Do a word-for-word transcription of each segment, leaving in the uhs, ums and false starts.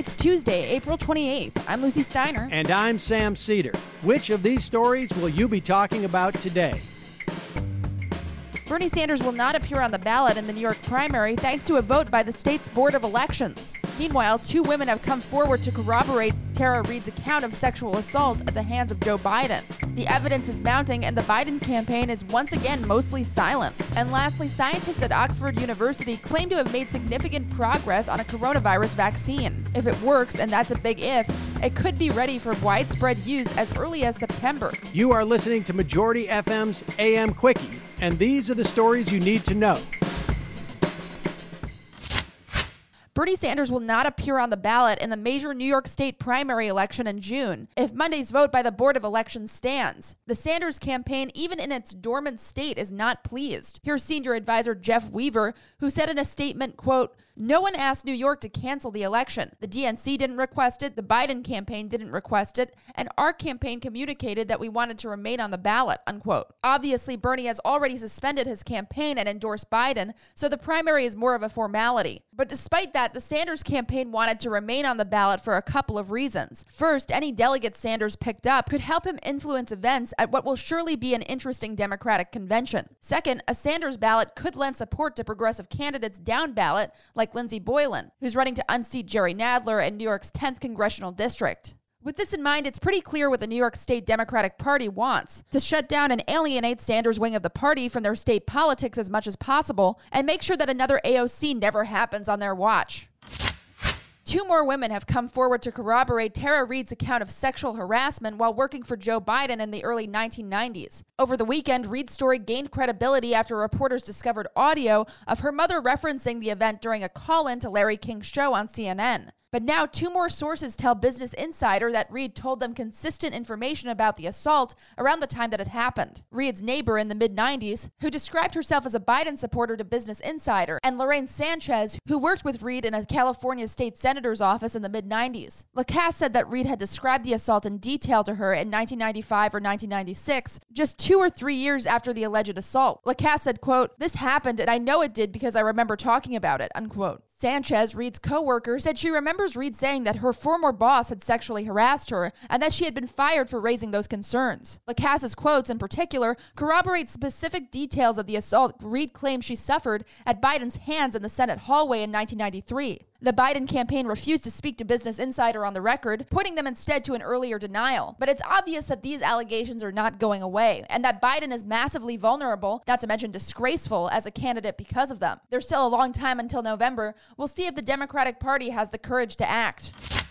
It's Tuesday, April twenty-eighth. I'm Lucy Steiner. And I'm Sam Cedar. Which of these stories will you be talking about today? Bernie Sanders will not appear on the ballot in the New York primary thanks to a vote by the state's Board of Elections. Meanwhile, two women have come forward to corroborate Tara Reade's account of sexual assault at the hands of Joe Biden. The evidence is mounting, and the Biden campaign is once again mostly silent. And lastly, scientists at Oxford University claim to have made significant progress on a coronavirus vaccine. If it works, and that's a big if, it could be ready for widespread use as early as September. You are listening to Majority F M's A M Quickie, and these are the stories you need to know. Bernie Sanders will not appear on the ballot in the major New York State primary election in June if Monday's vote by the Board of Elections stands. The Sanders campaign, even in its dormant state, is not pleased. Here's senior advisor Jeff Weaver, who said in a statement, quote, "No one asked New York to cancel the election. The D N C didn't request it, the Biden campaign didn't request it, and our campaign communicated that we wanted to remain on the ballot," unquote. Obviously, Bernie has already suspended his campaign and endorsed Biden, so the primary is more of a formality. But despite that, the Sanders campaign wanted to remain on the ballot for a couple of reasons. First, any delegates Sanders picked up could help him influence events at what will surely be an interesting Democratic convention. Second, a Sanders ballot could lend support to progressive candidates down ballot, like Lindsey Boylan, who's running to unseat Jerry Nadler in New York's tenth congressional district. With this in mind, it's pretty clear what the New York State Democratic Party wants: to shut down and alienate Sanders' wing of the party from their state politics as much as possible and make sure that another A O C never happens on their watch. Two more women have come forward to corroborate Tara Reade's account of sexual harassment while working for Joe Biden in the early nineteen nineties. Over the weekend, Reade's story gained credibility after reporters discovered audio of her mother referencing the event during a call-in to Larry King's show on C N N. But now two more sources tell Business Insider that Reade told them consistent information about the assault around the time that it happened. Reade's neighbor in the mid nineties, who described herself as a Biden supporter to Business Insider, and Lorraine Sanchez, who worked with Reade in a California state senator's office in the mid nineties. Lacasse said that Reade had described the assault in detail to her in nineteen ninety-five or nineteen ninety-six, just two or three years after the alleged assault. Lacasse said, quote, "This happened and I know it did because I remember talking about it," unquote. Sanchez, Reade's co-worker, said she remembers Reade saying that her former boss had sexually harassed her and that she had been fired for raising those concerns. Lacasse's quotes, in particular, corroborate specific details of the assault Reade claims she suffered at Biden's hands in the Senate hallway in nineteen ninety-three. The Biden campaign refused to speak to Business Insider on the record, pointing them instead to an earlier denial. But it's obvious that these allegations are not going away, and that Biden is massively vulnerable, not to mention disgraceful, as a candidate because of them. There's still a long time until November. We'll see if the Democratic Party has the courage to act.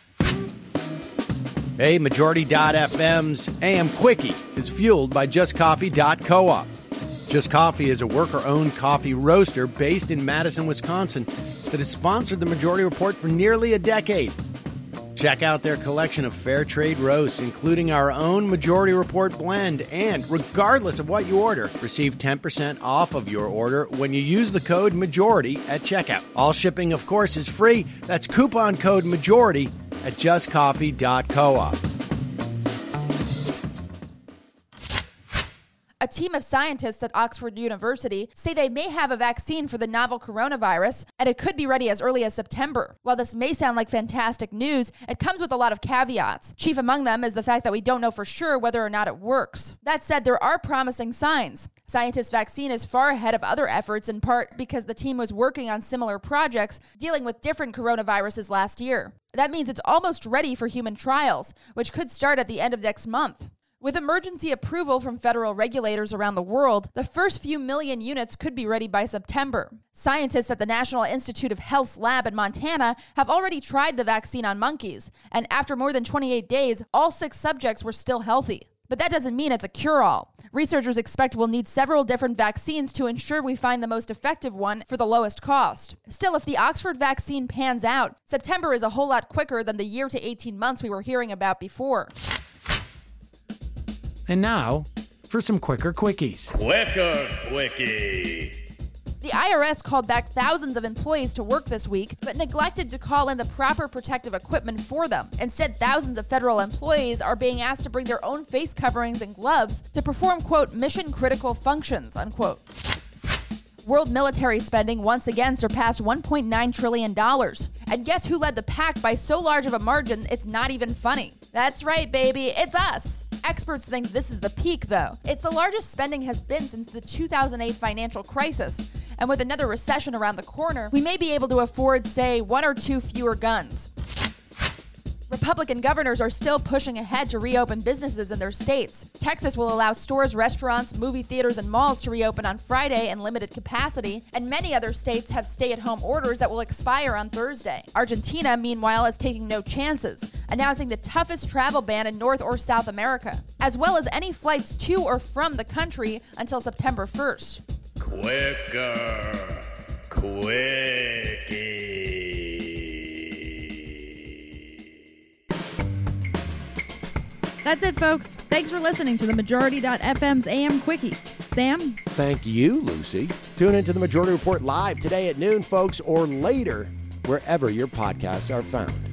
Hey, Majority dot F M's A M Quickie is fueled by just coffee dot coop. Just Coffee is a worker-owned coffee roaster based in Madison, Wisconsin, that has sponsored the Majority Report for nearly a decade. Check out their collection of fair trade roasts, including our own Majority Report blend, and regardless of what you order, receive ten percent off of your order when you use the code MAJORITY at checkout. All shipping, of course, is free. That's coupon code MAJORITY at just coffee dot coop. A team of scientists at Oxford University say they may have a vaccine for the novel coronavirus, and it could be ready as early as September. While this may sound like fantastic news, it comes with a lot of caveats. Chief among them is the fact that we don't know for sure whether or not it works. That said, there are promising signs. Scientists' vaccine is far ahead of other efforts, in part because the team was working on similar projects dealing with different coronaviruses last year. That means it's almost ready for human trials, which could start at the end of next month. With emergency approval from federal regulators around the world, the first few million units could be ready by September. Scientists at the National Institute of Health's lab in Montana have already tried the vaccine on monkeys, and after more than twenty-eight days, all six subjects were still healthy. But that doesn't mean it's a cure-all. Researchers expect we'll need several different vaccines to ensure we find the most effective one for the lowest cost. Still, if the Oxford vaccine pans out, September is a whole lot quicker than the year to eighteen months we were hearing about before. And now, for some quicker quickies. Quicker quickie. The I R S called back thousands of employees to work this week, but neglected to call in the proper protective equipment for them. Instead, thousands of federal employees are being asked to bring their own face coverings and gloves to perform, quote, mission-critical functions, unquote. World military spending once again surpassed one point nine trillion dollars. And guess who led the pack by so large of a margin, it's not even funny. That's right, baby, it's us. Experts think this is the peak, though. It's the largest spending has been since the two thousand eight financial crisis. And with another recession around the corner, we may be able to afford, say, one or two fewer guns. Republican governors are still pushing ahead to reopen businesses in their states. Texas will allow stores, restaurants, movie theaters, and malls to reopen on Friday in limited capacity, and many other states have stay-at-home orders that will expire on Thursday. Argentina, meanwhile, is taking no chances, announcing the toughest travel ban in North or South America, as well as any flights to or from the country until September first. Quicker, quickie. That's it, folks. Thanks for listening to the Majority dot F M's A M Quickie. Sam? Thank you, Lucy. Tune into the Majority Report live today at noon, folks, or later, wherever your podcasts are found.